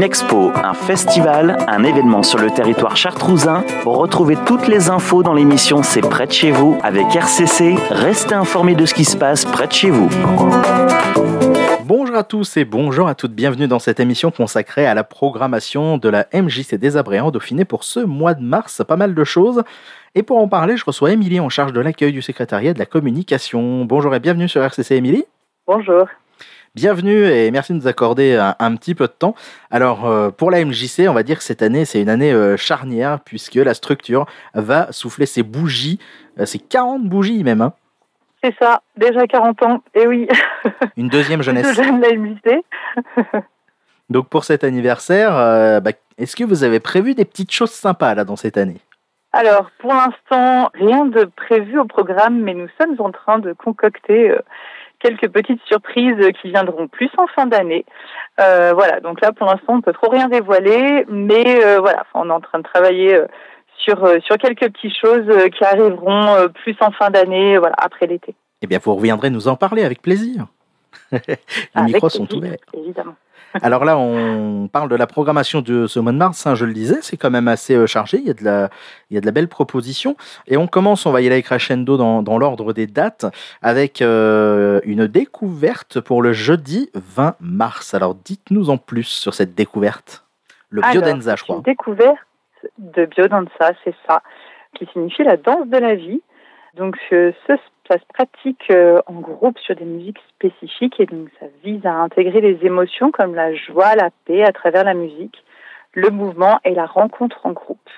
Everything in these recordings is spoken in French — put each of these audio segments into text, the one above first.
expo, un festival, un événement sur le territoire chartrousin. Retrouvez toutes les infos dans l'émission C'est près de chez vous avec RCC. Restez informés de ce qui se passe près de chez vous. Bonjour à tous et bonjour à toutes, bienvenue dans cette émission consacrée à la programmation de la MJC des Abrets en Dauphiné pour ce mois de mars, pas mal de choses. Et pour en parler, je reçois Émilie en charge de l'accueil du secrétariat de la communication. Bonjour et bienvenue sur RCC Émilie. Bonjour. Bienvenue et merci de nous accorder un petit peu de temps. Alors pour la MJC, on va dire que cette année c'est une année charnière puisque la structure va souffler ses bougies, c'est 40 bougies même hein. C'est ça, déjà 40 ans, et oui. Une deuxième jeunesse. Plus jeune la MJC. Donc pour cet anniversaire, est-ce que vous avez prévu des petites choses sympas là dans cette année ? Alors pour l'instant, rien de prévu au programme, mais nous sommes en train de concocter quelques petites surprises qui viendront plus en fin d'année. Voilà, donc là pour l'instant on ne peut trop rien dévoiler, mais voilà, on est en train de travailler sur quelques petites choses qui arriveront plus en fin d'année, voilà, après l'été. Eh bien vous reviendrez nous en parler avec plaisir. Les micros sont ouverts. Évidemment. Alors là, on parle de la programmation de ce mois de mars, hein, je le disais, c'est quand même assez chargé, il y a de la belle proposition. Et on commence, on va y aller crescendo dans l'ordre des dates, avec une découverte pour le jeudi 20 mars. Alors dites-nous en plus sur cette découverte. Le biodanza, je crois. Une découverte de biodanza, c'est ça, qui signifie la danse de la vie. Donc ça se pratique en groupe sur des musiques spécifiques et donc ça vise à intégrer les émotions comme la joie, la paix à travers la musique, le mouvement et la rencontre en groupe.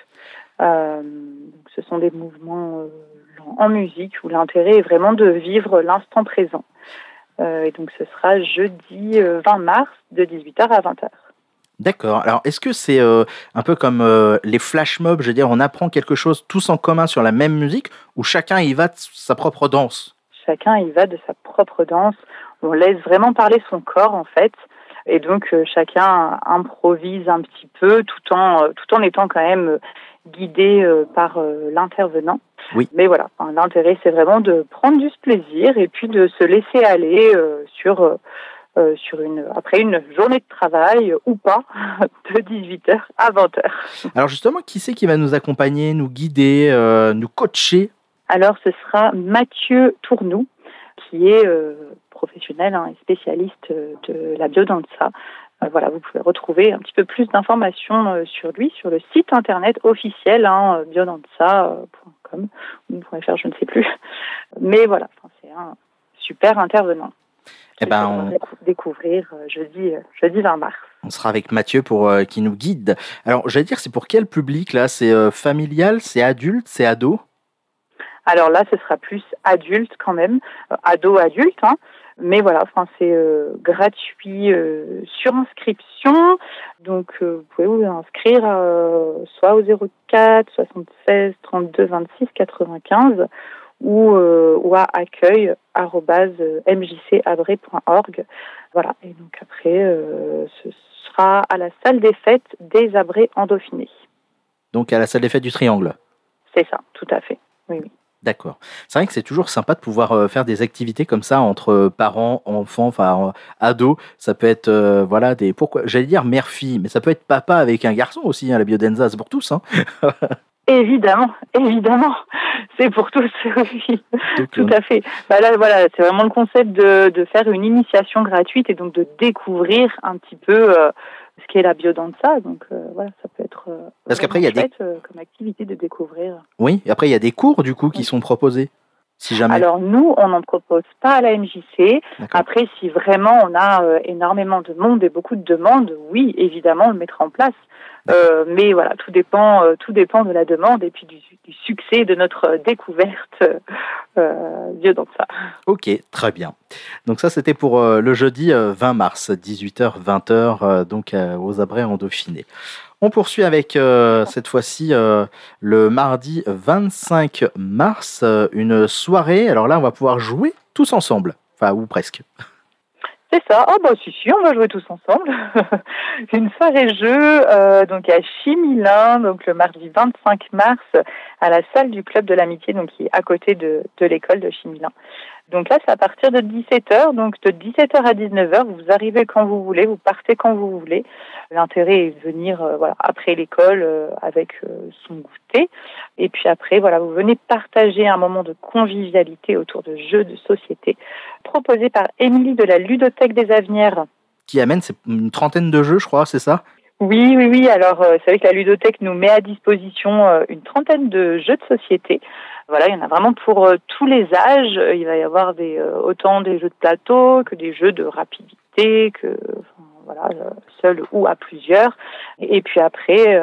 Donc ce sont des mouvements en musique où l'intérêt est vraiment de vivre l'instant présent. Et donc ce sera jeudi 20 mars de 18h à 20h. D'accord. Alors, est-ce que c'est un peu comme les flash mobs, je veux dire, on apprend quelque chose tous en commun sur la même musique, ou chacun y va de sa propre danse ? Chacun y va de sa propre danse. On laisse vraiment parler son corps, en fait, et donc chacun improvise un petit peu, tout en étant quand même guidé par l'intervenant. Oui. Mais voilà, l'intérêt, c'est vraiment de prendre du plaisir et puis de se laisser aller après une journée de travail ou pas, de 18h à 20h. Alors justement, qui c'est qui va nous accompagner, nous guider, nous coacher ? Alors ce sera Mathieu Tournou, qui est professionnel et spécialiste de la biodanza. Voilà, vous pouvez retrouver un petit peu plus d'informations sur lui sur le site internet officiel biodanza.com ou .fr, je ne sais plus. Mais voilà, c'est un super intervenant. Eh ben, on va découvrir jeudi 20 mars. On sera avec Mathieu pour qui nous guide. Alors, j'allais dire, c'est pour quel public là ? C'est familial, c'est adulte, c'est ado ? Alors là, ce sera plus adulte quand même, ado-adulte. Hein. Mais voilà, c'est gratuit sur inscription. Donc, vous pouvez vous inscrire soit au 04 76 32 26 95 ou à accueil@mjcabrets.org. Voilà. Et donc après, ce sera à la salle des fêtes des Abrets en Dauphiné. Donc à la salle des fêtes du Triangle. C'est ça, tout à fait. Oui. D'accord. C'est vrai que c'est toujours sympa de pouvoir faire des activités comme ça entre parents, enfants, ados. Ça peut être j'allais dire mère-fille, mais ça peut être papa avec un garçon aussi. La biodanza, c'est pour tous. Hein. Évidemment, c'est pour tous, oui, tout à fait. Là, voilà, c'est vraiment le concept de faire une initiation gratuite et donc de découvrir un petit peu ce qu'est la biodanza. Donc voilà, ça peut être parce qu'après il y a comme activité de découvrir. Oui, et après il y a des cours du coup qui sont proposés. Si jamais. Alors nous, on n'en propose pas à la MJC. D'accord. Après, si vraiment on a énormément de monde et beaucoup de demandes, oui, évidemment, on le mettra en place. Mais voilà, tout dépend de la demande et puis du succès de notre découverte biodanza. Ok, très bien. Donc ça, c'était pour le jeudi 20 mars, 18h, 20h, donc aux Abrets en Dauphiné. On poursuit avec cette fois-ci le mardi 25 mars, une soirée. Alors là, on va pouvoir jouer tous ensemble, ou presque. C'est ça. Si, on va jouer tous ensemble. Une soirée jeu donc à Chimilin, donc le mardi 25 mars à la salle du club de l'amitié, donc qui est à côté de l'école de Chimilin. Donc là, c'est à partir de 17h. Donc de 17h à 19h, vous arrivez quand vous voulez, vous partez quand vous voulez. L'intérêt est de venir après l'école avec son goûter. Et puis après, vous venez partager un moment de convivialité autour de jeux de société proposés par Émilie de la Ludothèque des Avenières. Qui amène une trentaine de jeux, je crois, c'est ça ? Oui. Alors, c'est vrai que la ludothèque nous met à disposition une trentaine de jeux de société. Voilà, il y en a vraiment pour tous les âges. Il va y avoir autant des jeux de plateau que des jeux de rapidité, seul ou à plusieurs. Et puis après,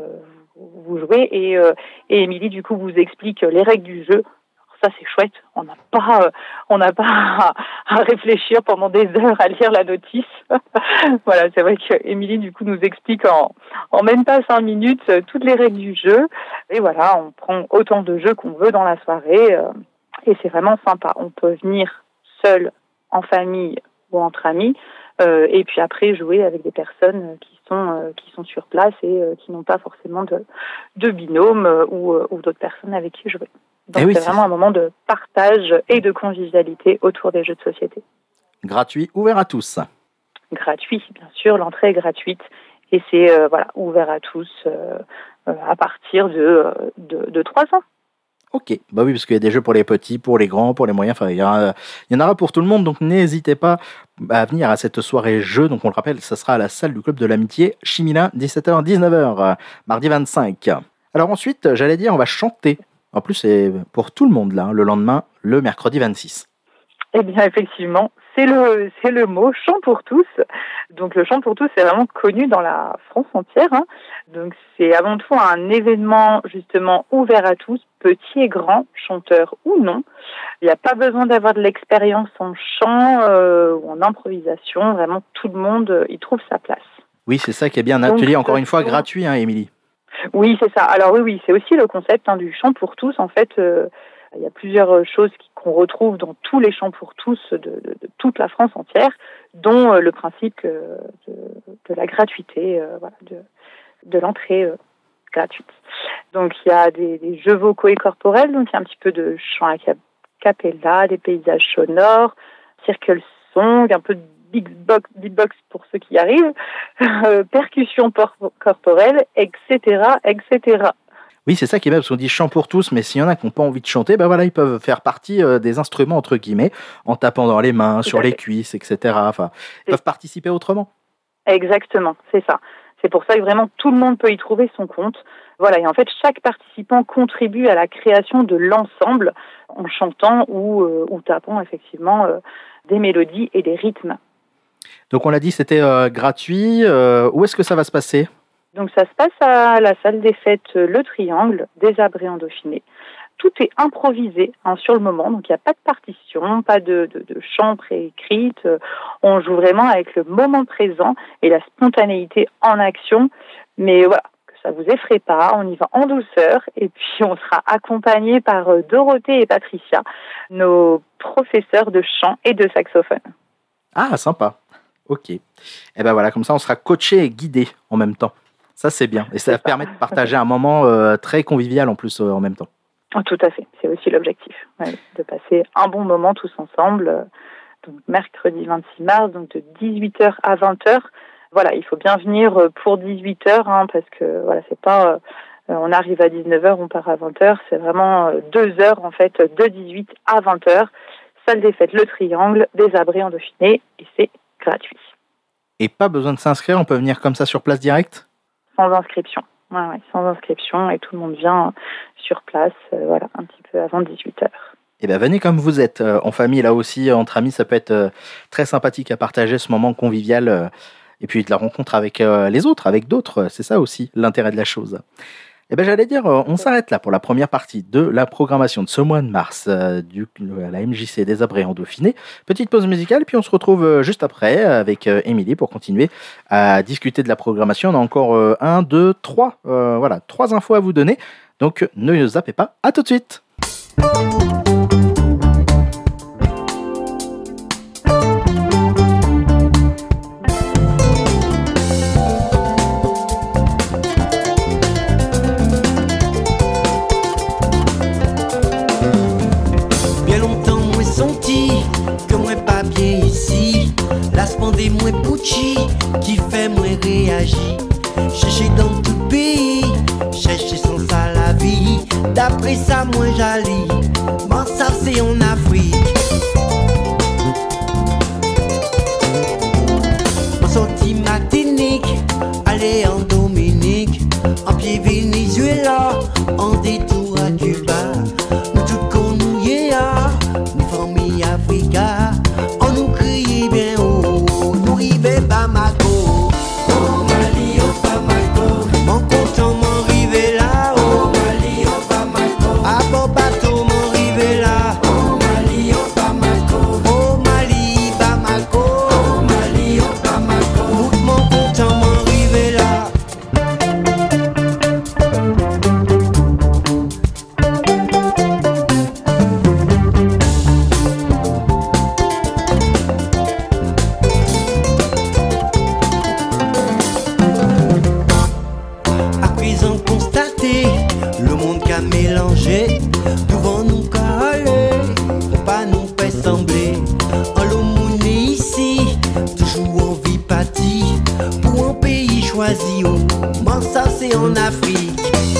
vous jouez et Émilie, du coup, vous explique les règles du jeu. Ça, c'est chouette. On n'a pas à réfléchir pendant des heures à lire la notice. Voilà, c'est vrai qu'Émilie, du coup, nous explique en même pas 5 minutes toutes les règles du jeu. Et voilà, on prend autant de jeux qu'on veut dans la soirée. Et c'est vraiment sympa. On peut venir seul, en famille ou entre amis. Et puis après, jouer avec des personnes qui sont sur place et qui n'ont pas forcément de binôme ou d'autres personnes avec qui jouer. Donc c'est vraiment un moment de partage et de convivialité autour des jeux de société. Gratuit, ouvert à tous. Gratuit, bien sûr, l'entrée est gratuite et c'est ouvert à tous à partir de 3 ans. Ok, bah oui, parce qu'il y a des jeux pour les petits, pour les grands, pour les moyens, il y en aura pour tout le monde, donc n'hésitez pas à venir à cette soirée jeu. Donc on le rappelle, ça sera à la salle du Club de l'Amitié, Chimila, 17h-19h, mardi 25. Alors ensuite, on va chanter. En plus, c'est pour tout le monde, là, le lendemain, le mercredi 26. Eh bien, effectivement, c'est le mot « chant pour tous ». Donc, le chant pour tous, c'est vraiment connu dans la France entière. Donc, c'est avant tout un événement, justement, ouvert à tous, petits et grands, chanteurs ou non. Il n'y a pas besoin d'avoir de l'expérience en chant ou en improvisation. Vraiment, tout le monde y trouve sa place. Oui, c'est ça qui est bien. Un atelier, encore une fois, gratuit, Émilie. Oui, c'est ça. Alors oui, c'est aussi le concept du chant pour tous. En fait, il y a plusieurs choses qu'on retrouve dans tous les chants pour tous de toute la France entière, dont le principe de la gratuité, de l'entrée gratuite. Donc il y a des jeux vocaux et corporels, donc il y a un petit peu de chant a cappella, des paysages sonores, circle song, un peu de beatbox pour ceux qui y arrivent, percussion corporelle, etc., etc. Oui, c'est ça qui est bien, parce qu'on dit chant pour tous, mais s'il y en a qui n'ont pas envie de chanter, ils peuvent faire partie des instruments, entre guillemets, en tapant dans les mains, sur les cuisses, etc. Enfin, ils peuvent participer autrement. Exactement, c'est ça. C'est pour ça que vraiment tout le monde peut y trouver son compte. Voilà, et en fait, chaque participant contribue à la création de l'ensemble en chantant ou tapant effectivement des mélodies et des rythmes. Donc on l'a dit, c'était gratuit. Où est-ce que ça va se passer ? Donc ça se passe à la salle des fêtes Le Triangle, des Abrets en Dauphiné. Tout est improvisé sur le moment, donc il n'y a pas de partition, pas de chant préécrite. On joue vraiment avec le moment présent et la spontanéité en action. Mais voilà, que ça vous effraie pas, on y va en douceur et puis on sera accompagné par Dorothée et Patricia, nos professeurs de chant et de saxophone. Ah, sympa. Ok. Et ben voilà, comme ça on sera coaché et guidé en même temps. Ça c'est bien. Et ça permet de partager un moment très convivial en plus en même temps. Oh, tout à fait, c'est aussi l'objectif, de passer un bon moment tous ensemble. Donc mercredi 26 mars, donc de 18h à 20h. Voilà, il faut bien venir pour 18h, parce que voilà, c'est pas on arrive à 19h, on part à 20h. C'est vraiment 2 heures en fait, de 18 à 20h. Salle des fêtes Le Triangle, des Abrets en Dauphiné, et c'est gratuit. Et pas besoin de s'inscrire, on peut venir comme ça sur place direct ? Sans inscription. Ouais, sans inscription, et tout le monde vient sur place, un petit peu avant 18h. Et bien venez comme vous êtes, en famille, là aussi, entre amis, ça peut être très sympathique à partager ce moment convivial, et puis de la rencontre avec les autres, avec d'autres, c'est ça aussi l'intérêt de la chose. Et ben j'allais dire, on s'arrête là pour la première partie de la programmation de ce mois de mars à la MJC des Abrets en Dauphiné. Petite pause musicale, puis on se retrouve juste après avec Émilie pour continuer à discuter de la programmation. On a encore 1, 2, 3, 3 infos à vous donner. Donc ne zappez pas, à tout de suite. Bien longtemps, moi senti voyager. Chercher dans tout pays, chercher sans ça la vie. D'après ça, moi j'allie, moi ça c'est en Afrique. Moi sorti Martinique, aller en Dominique, en pied Venezuela, en détour à Cuba. Nous tout qu'on nous y a, nous famille Africa, on nous crie bien haut, nous rive Bamako. Oh Mali, oh Bamako, mon content m'en rive là, oh Mali, oh Bamako, à bon bateau m'en rive là, oh Mali, oh Bamako, oh Mali, Bamako, oh Mali, oh Bamako, mon content m'en rive là. À présent constaté, le monde qu'a mélangé, devant nous qu'a aller, faut pas nous faire sembler. En l'aumône ici, toujours en vie pâtie, pour un pays choisi, oh, moi ça c'est en Afrique.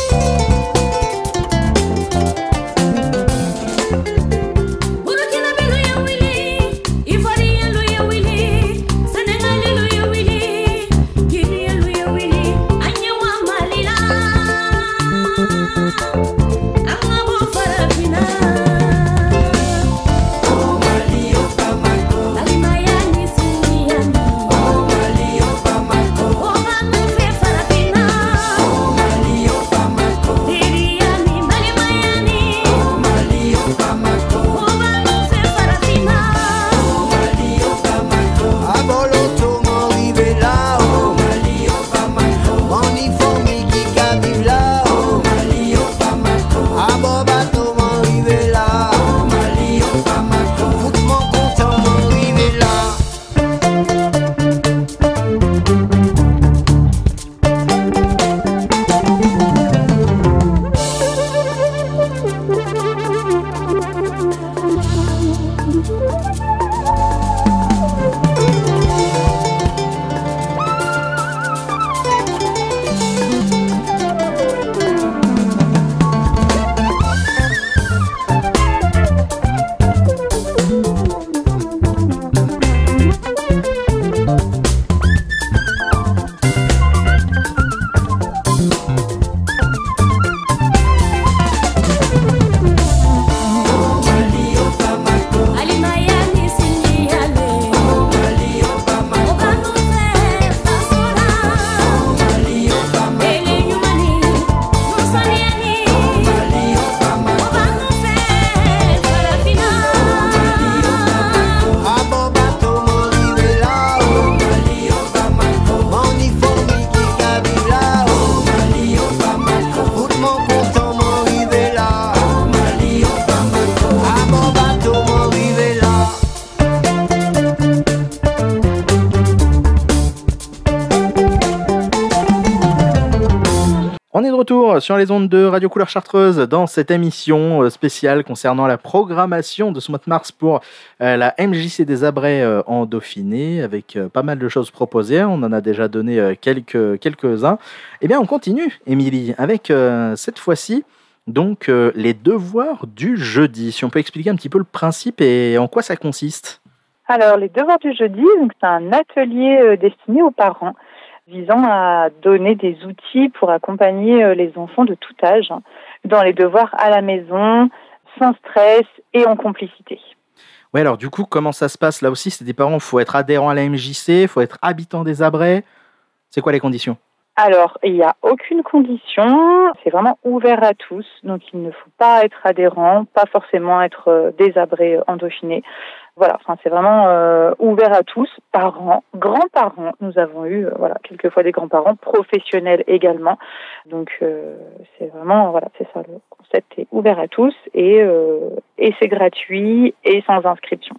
On est de retour sur les ondes de Radio Couleur Chartreuse dans cette émission spéciale concernant la programmation de ce mois de mars pour la MJC des Abrets en Dauphiné, avec pas mal de choses proposées. On en a déjà donné quelques-uns. Eh bien, on continue, Émilie, avec cette fois-ci donc les devoirs du jeudi. Si on peut expliquer un petit peu le principe et en quoi ça consiste. Alors, les devoirs du jeudi, donc c'est un atelier destiné aux parents, visant à donner des outils pour accompagner les enfants de tout âge dans les devoirs à la maison, sans stress et en complicité. Oui, alors du coup, comment ça se passe là aussi? C'est des parents, il faut être adhérent à la MJC, il faut être habitant des Abrets. C'est quoi les conditions? Alors, il n'y a aucune condition, c'est vraiment ouvert à tous, donc il ne faut pas être adhérent, pas forcément être des Abrets en Dauphiné. Voilà, enfin c'est vraiment ouvert à tous, parents, grands-parents. Nous avons eu quelquefois des grands-parents professionnels également. Donc c'est vraiment c'est ça, le concept est ouvert à tous et c'est gratuit et sans inscription.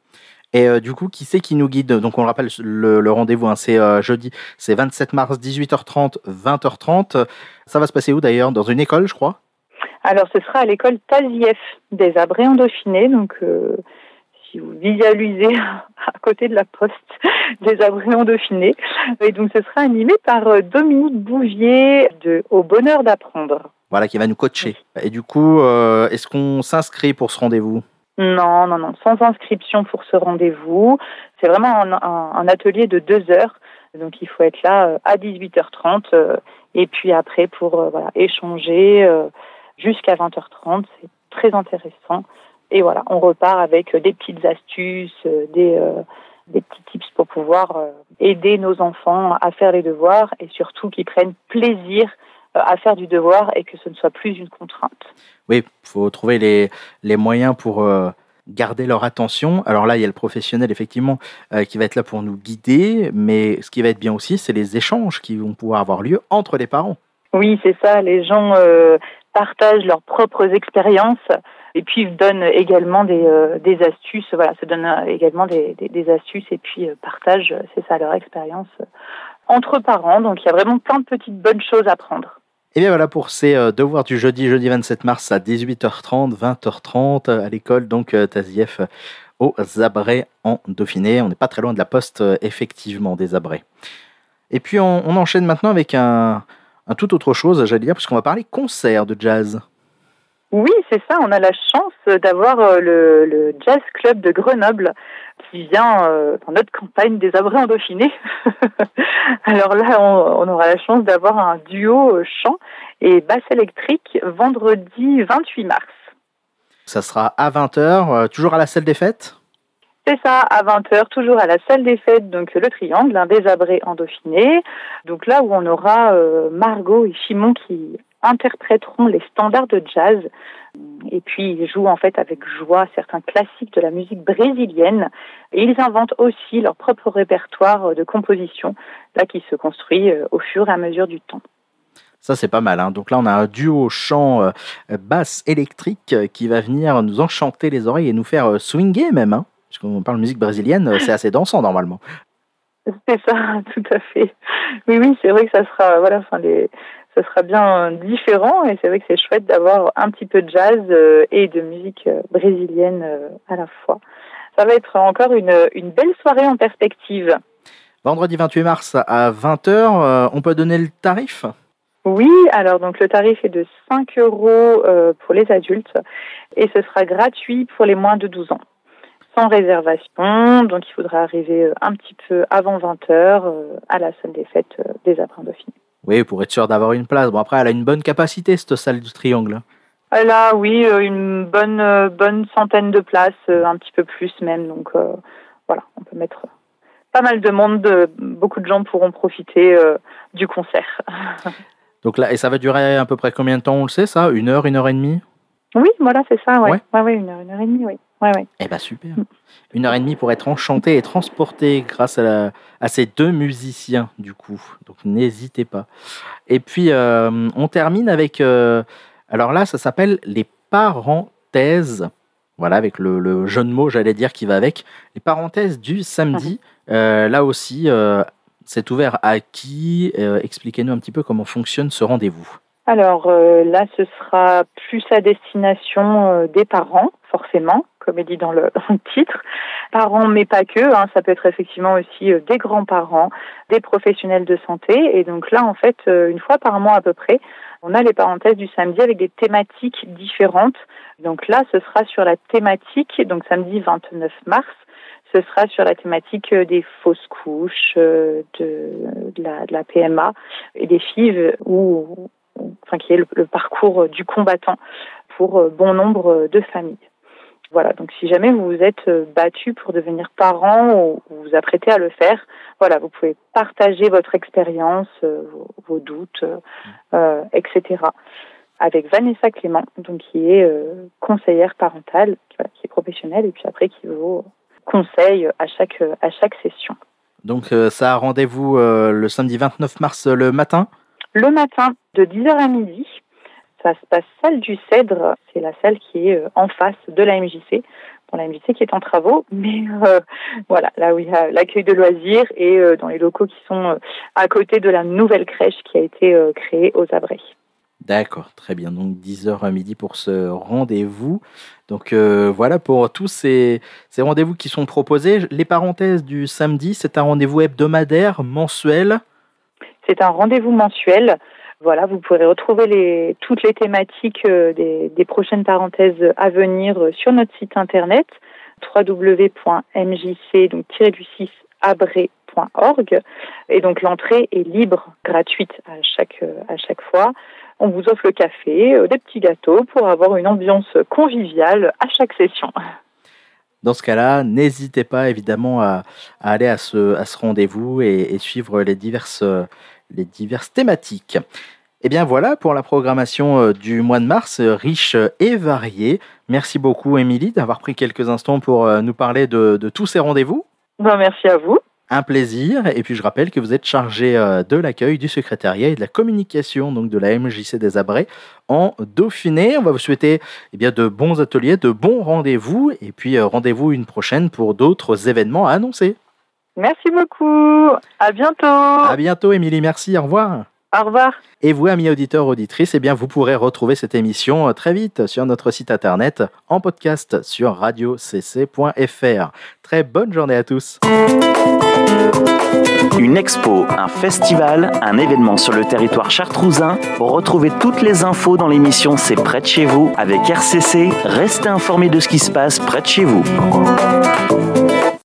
Et du coup, qui c'est qui nous guide? Donc on rappelle le rendez-vous, c'est jeudi, c'est 27 mars, 18h30, 20h30. Ça va se passer où d'ailleurs? Dans une école, je crois? Alors ce sera à l'école Tazieff des Abrets en Dauphiné, donc si vous visualisez à côté de la poste des Abrets en Dauphiné. Et donc, ce sera animé par Dominique Bouvier de Au Bonheur d'Apprendre. Voilà, qui va nous coacher. Et du coup, est-ce qu'on s'inscrit pour ce rendez-vous ? Non, sans inscription pour ce rendez-vous. C'est vraiment un atelier de 2 heures. Donc, il faut être là à 18h30 et puis après pour échanger jusqu'à 20h30. C'est très intéressant. Et voilà, on repart avec des petites astuces, des petits tips pour pouvoir aider nos enfants à faire les devoirs et surtout qu'ils prennent plaisir à faire du devoir et que ce ne soit plus une contrainte. Oui, il faut trouver les moyens pour garder leur attention. Alors là, il y a le professionnel, effectivement, qui va être là pour nous guider, mais ce qui va être bien aussi, c'est les échanges qui vont pouvoir avoir lieu entre les parents. Oui, c'est ça. Les gens partagent leurs propres expériences et puis donnent également des astuces. Voilà, se donnent également des astuces et puis partagent, c'est ça, leur expérience entre parents. Donc, il y a vraiment plein de petites bonnes choses à prendre. Et bien voilà pour ces devoirs du jeudi 27 mars à 18h30, 20h30 à l'école donc Tazief aux Abrets en Dauphiné. On n'est pas très loin de la poste effectivement des Abrets. Et puis on enchaîne maintenant avec un tout autre chose, j'allais dire, puisqu'on va parler concert de jazz. Oui, c'est ça. On a la chance d'avoir le Jazz Club de Grenoble qui vient dans notre campagne des Abrets en Dauphiné. Alors là, on aura la chance d'avoir un duo chant et basse électrique vendredi 28 mars. Ça sera à 20h, toujours à la salle des fêtes ? C'est ça, à 20h, toujours à la salle des fêtes, donc le Triangle, des Abrets en Dauphiné. Donc là où on aura Margot et Simon qui interpréteront les standards de jazz. Et puis, ils jouent en fait avec joie certains classiques de la musique brésilienne. Et ils inventent aussi leur propre répertoire de composition, là qui se construit au fur et à mesure du temps. Ça, c'est pas mal. Hein. Donc là, on a un duo chant basse électrique qui va venir nous enchanter les oreilles et nous faire swinguer même. Hein. Parce qu'on parle de musique brésilienne, c'est assez dansant normalement. C'est ça, tout à fait. Oui, c'est vrai que ça sera, ça sera bien différent et c'est vrai que c'est chouette d'avoir un petit peu de jazz et de musique brésilienne à la fois. Ça va être encore une belle soirée en perspective. Vendredi 28 mars à 20h, on peut donner le tarif ? Oui, alors donc le tarif est de 5 € pour les adultes et ce sera gratuit pour les moins de 12 ans. Sans réservation, donc il faudra arriver un petit peu avant 20h à la salle des fêtes des Abrets en Dauphiné. Oui, pour être sûr d'avoir une place. Bon, après, elle a une bonne capacité, cette salle du Triangle. Elle a, oui, une bonne centaine de places, un petit peu plus même. Donc voilà, on peut mettre pas mal de monde. Beaucoup de gens pourront profiter du concert. Donc là, et ça va durer à peu près combien de temps, on le sait, ça ? 1 heure, 1 heure et demie ? Oui, voilà, c'est ça, ouais. Ouais. Ouais, 1 heure et demie, oui. Ouais. Eh bien, super. 1 heure et demie pour être enchanté et transporté grâce à ces 2 musiciens, du coup. Donc, n'hésitez pas. Et puis, on termine avec... alors là, ça s'appelle les parenthèses. Voilà, avec le jeu de mots, j'allais dire, qui va avec. Les parenthèses du samedi. Là aussi, c'est ouvert à qui ? Expliquez-nous un petit peu comment fonctionne ce rendez-vous. Alors là, ce sera plus à destination des parents, forcément, comme est dit dans le titre. Parents, mais pas que. Ça peut être effectivement aussi des grands-parents, des professionnels de santé. Et donc là, en fait, une fois par mois à peu près, on a les parenthèses du samedi avec des thématiques différentes. Donc là, ce sera sur la thématique, donc samedi 29 mars, ce sera sur la thématique des fausses couches, de la PMA et des FIV qui est le parcours du combattant pour bon nombre de familles. Voilà, donc si jamais vous vous êtes battu pour devenir parent ou vous vous apprêtez à le faire, voilà, vous pouvez partager votre expérience, vos doutes, etc. avec Vanessa Clément, donc qui est conseillère parentale, qui est professionnelle et puis après qui vous conseille à chaque session. Donc ça a rendez-vous le samedi 29 mars le matin ? Le matin, de 10h à midi, ça se passe salle du Cèdre. C'est la salle qui est en face de la MJC. Bon, la MJC qui est en travaux, mais voilà, là où il y a l'accueil de loisirs et dans les locaux qui sont à côté de la nouvelle crèche qui a été créée aux Abrets. D'accord, très bien. Donc 10h à midi pour ce rendez-vous. Donc voilà pour tous ces rendez-vous qui sont proposés. Les parenthèses du samedi, c'est un rendez-vous hebdomadaire, mensuel. C'est un rendez-vous mensuel. Voilà, vous pourrez retrouver toutes les thématiques des prochaines parenthèses à venir sur notre site internet www.mjc-abré.org. Et donc l'entrée est libre, gratuite à chaque fois. On vous offre le café, des petits gâteaux pour avoir une ambiance conviviale à chaque session. Dans ce cas-là, n'hésitez pas évidemment à aller à ce rendez-vous et suivre les diverses thématiques. Et bien voilà pour la programmation du mois de mars, riche et variée. Merci beaucoup Émilie d'avoir pris quelques instants pour nous parler de tous ces rendez-vous. Merci à vous. Un plaisir. Et puis je rappelle que vous êtes chargé de l'accueil, du secrétariat et de la communication donc de la MJC des Abrets en Dauphiné. On va vous souhaiter de bons ateliers, de bons rendez-vous et puis rendez-vous une prochaine pour d'autres événements à annoncer. Merci beaucoup. À bientôt. À bientôt Émilie, merci, au revoir. Au revoir. Et vous, amis auditeurs, auditrices, vous pourrez retrouver cette émission très vite sur notre site internet en podcast sur radiocc.fr. Très bonne journée à tous. Une expo, un festival, un événement sur le territoire chartrousin. Retrouvez toutes les infos dans l'émission C'est près de chez vous avec RCC. Restez informés de ce qui se passe près de chez vous.